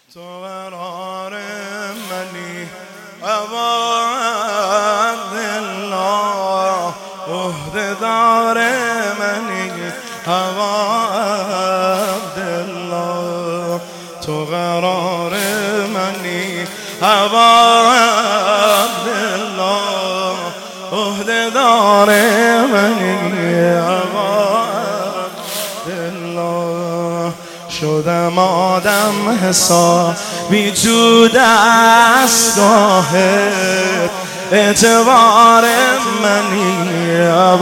تو قرار منی عبدالله، عهده‌دار منی عبدالله. تو قرار منی عبدالله، عهده‌دار منی عبدالله. شدم آدم حسابی تو دستگاهت، اعتبار منی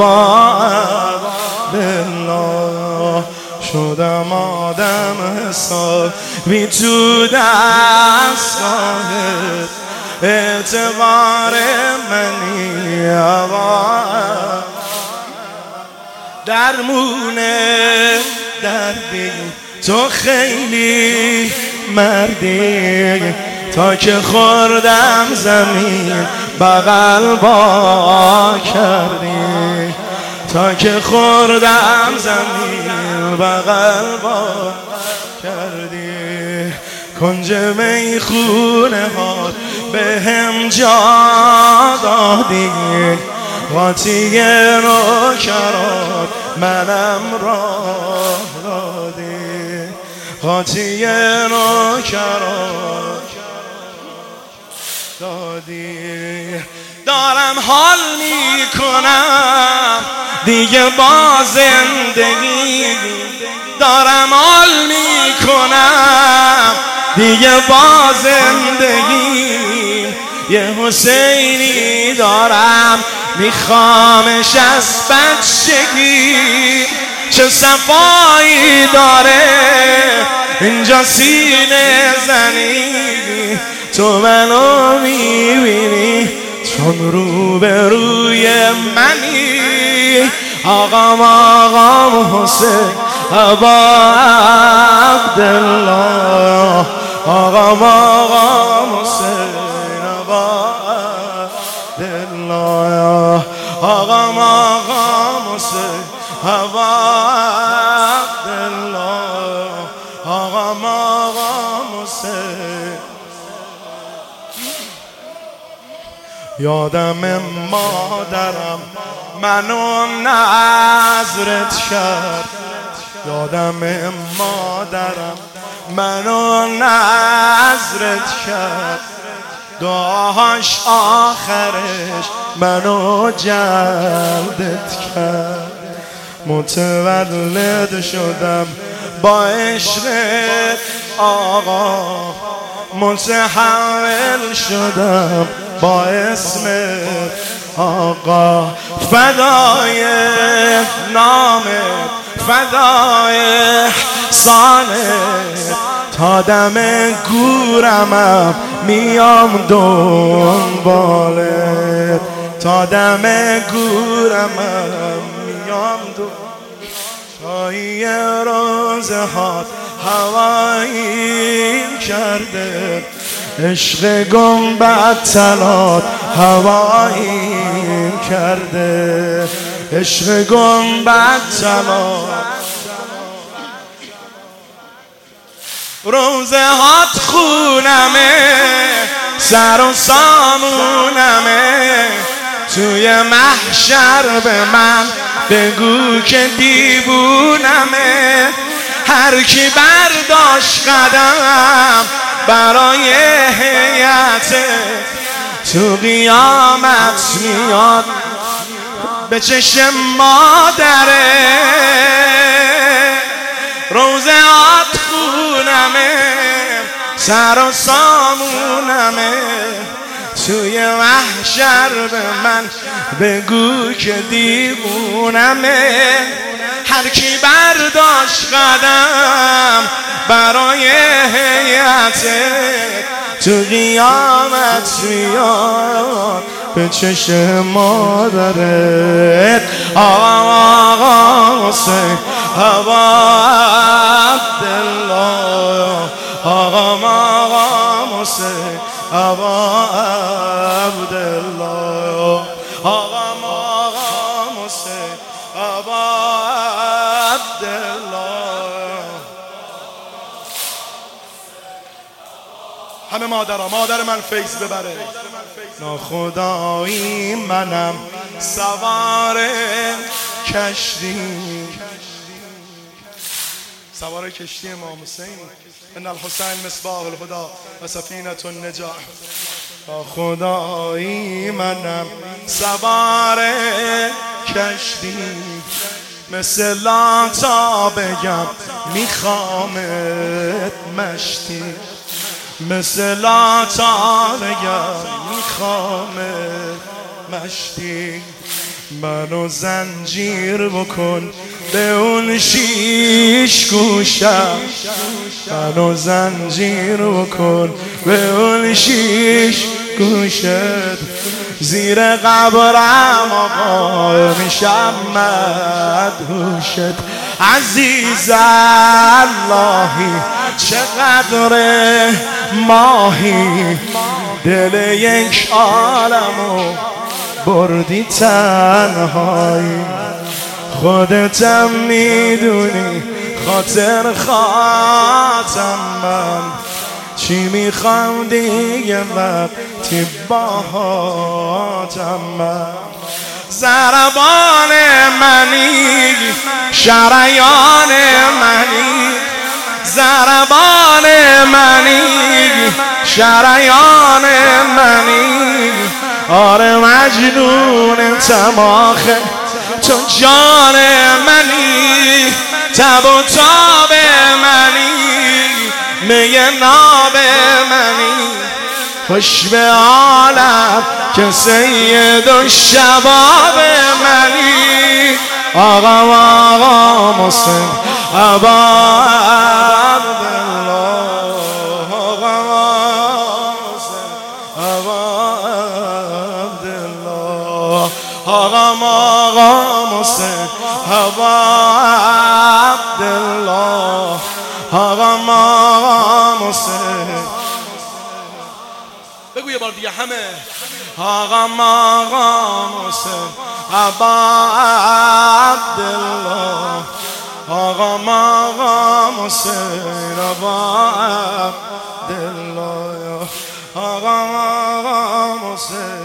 عبدالله. شدم آدم حسابی تو دستگاهت، اعتبار منی عبدالله. درمونه دردی تو خیلی مردی، تا که خوردم زمین بغل با کردی، تا که خوردم زمین بغل با کردی. کنج میخونه ها به هم جا دادی، قاطی نوکرات منم راه دادی، قاطی نوکرات دادی. دارم حال میکنم دیگه با زندگی، دارم حال میکنم دیگه با زندگی. یه حسینی دارم میخوامش از بچگی، چه صفایی داره اینجا سینه زنی. تو منو میبینی چون رو به روی منی، آقام حسین ابا عبدالله، آقام حسین ابا عبدالله، آقام حسین ابا عبدالله، آقام حسین. یادم مادرم منو نظرت کرد، یادم مادرم منو نظرت کرد، دعاش آخرش منو جلدت کرد. متولد شدم با عشقت آقا، متحول شدم با اسمت آقا. فدای نامت، فدای احسانت، تا دم گورمم میام دنبالت، تا دم گورمم میام دنبالت. شایی روزه هات هوایی کرده، عشق گنبد طلات هوایی کرده، عشق گنبد طلات. روزه هات خونمه، سر و سامونمه، توی محشر به من بگو که دیوونمه. هر کی برداشت قدم برای هیئت، تو قیامت میاد به چشم مادره. روزه هات خونمه، سر و سامونمه، توی محشر به من بگو که دیوونمه. هر کی برداشت قدم برای هیئت، تو قیامت میاد به چشم مادرت. آقا حسین ابا عبدالله، آقا حسین ابا عبدالله، آقا حسین ابا عبدالله. همه مادر من فیض ببره. ناخدایی منم سوار کشتی، سوار کشتی امام حسین. ان الحسین مصباح الهدی و سفینة النجاح. ناخدایی منم سوار کشتی، مثل لاتا بگم میخوامت مشتی، مثل لاتا بگم میخوامت مشتی. منو زنجیر بکن به اون شیش گوشم، منو زنجیر بکن به اون شیش گوشت، زیر قبرم آقا میشم مدهوشت. عزیز اللهی چقدر ماهی، دل یک عالمو بردی تنهایی. خودتم میدونی خاطر خاطم من، چی میخوام دیگه وقتی باهاتم من. ضربان منی شریان منی، ضربان منی شریان منی. آره مجنون تماخه تو جان منی، تب و تاب منی، می ناب منی. خوش به عالم که سید الشباب منی. آقا مسلم ابا عبدالله، آقا مسلم ابا عبدالله، آقا مسلم ابا عبدالله، آقا مسلم. بگو یه بار دیگه همه. آقا مسلم ابا عبدالله، آقا مسلم ابا عبدالله، آقا مسلم